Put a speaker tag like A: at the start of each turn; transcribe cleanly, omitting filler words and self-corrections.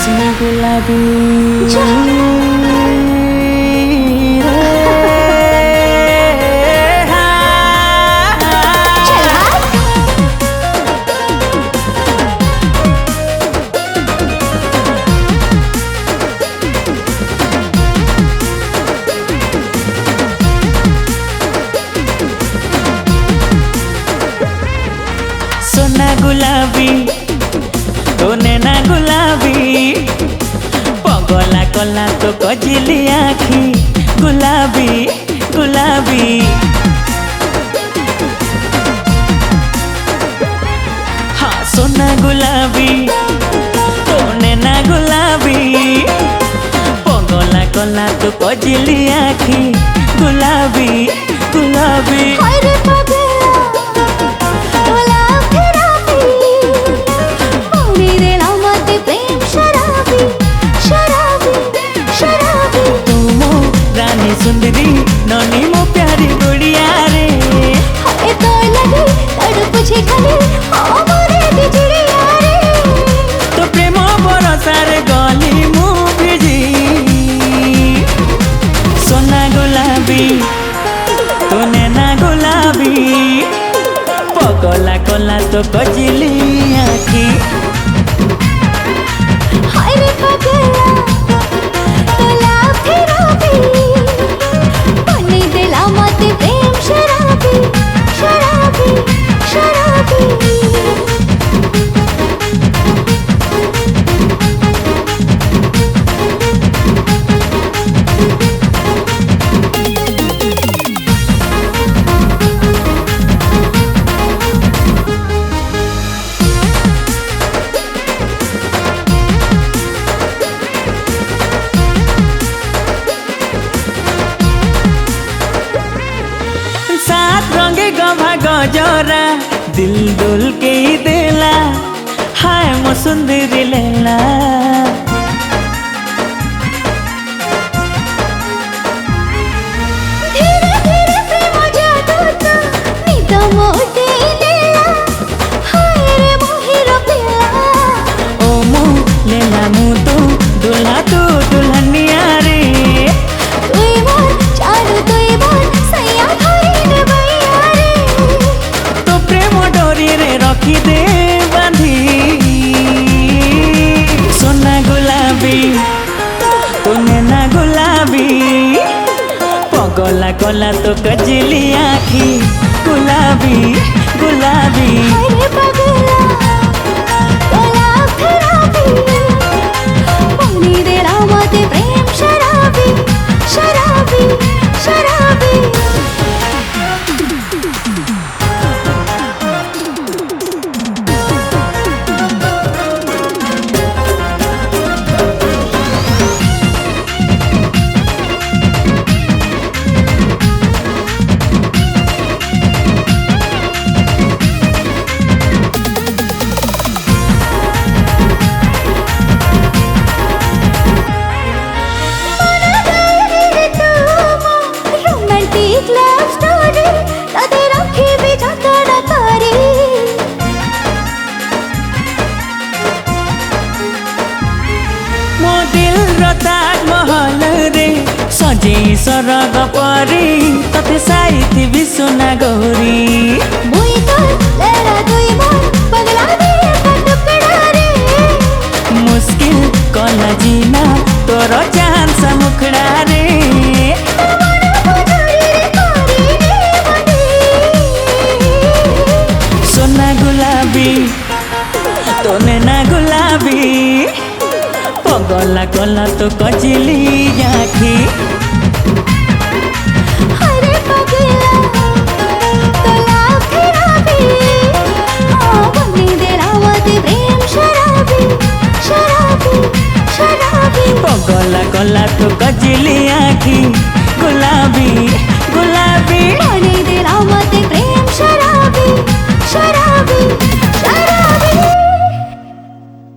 A: सोना गुलाबी सोना गुलाबी तो नैना गुलाबी पगला कला तो कजली आखी गुलाबी गुलाबी हाँ सोना गुलाबी तो नैना गुलाबी पगला कला तो कजली आखी गुलाबी गुलाबी सुंदरी ननी मो प्यारी गुड़िया रे
B: हाय तो लगे तड़प छे खाली ओ मोरे बिजड़िया रे
A: तो प्रेम बरसा रे गली मु भिजी सोना गुलाबी तो नैना गुलाबी पगला कला तो कजली आखी
B: हाय रे पगला तोला फिराबी बने दिला मत प्रेम शराबी शराबी शराबी
A: सात रंगे गभा गजरा दिल डोल के ही देला हाय मो सुंदरी लेला
B: धीरे धीरे प्रेम जादू तो निद मोटे लेला हाय रे मोहिर पिला
A: ओ मो लेला मु तो दुल्हा तू दुल्हनिया रे
B: तुई मोर चालू तुई मोर सैया धरी ने भैया रे
A: तो प्रेम डोरी रे रखी दे बांधी सोना गुलाबी तो नैना गुलाबी पगला कला तो कजली आखी गुलाबी गुलाबी
B: हाय रे पगला तोला फिराबी बने दिला मत प्रेम शराबी शराबी शराबी रोमांटिक लव स्टोरी तदे रखी भी जातड़ा तारी
A: मो दिल रताज महल रे सजे सरग परी तते साइथी भी सोना गौरी
B: मुई तो लेरा दुई मोर पगला दे टुकड़ा रे
A: मुश्किल कला जीना तोर चांद सा मुखड़ा रे सोना गुलाबी तो नैना गुलाबी पगला कला तो कजली आखी
B: हरे पगला तोला फिराबी बने दिला मत प्रेम शराबी शराबी शराबी
A: पगला कला तो कजली आखी